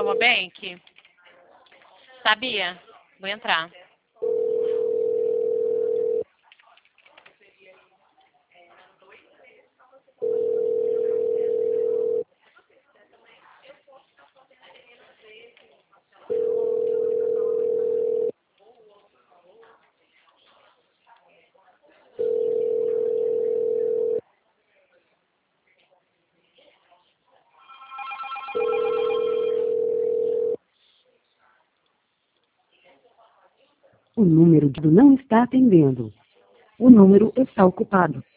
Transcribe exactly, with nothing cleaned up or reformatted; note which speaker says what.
Speaker 1: Palma Bank? Sabia? Vou entrar.
Speaker 2: O número de não está atendendo. O número está ocupado.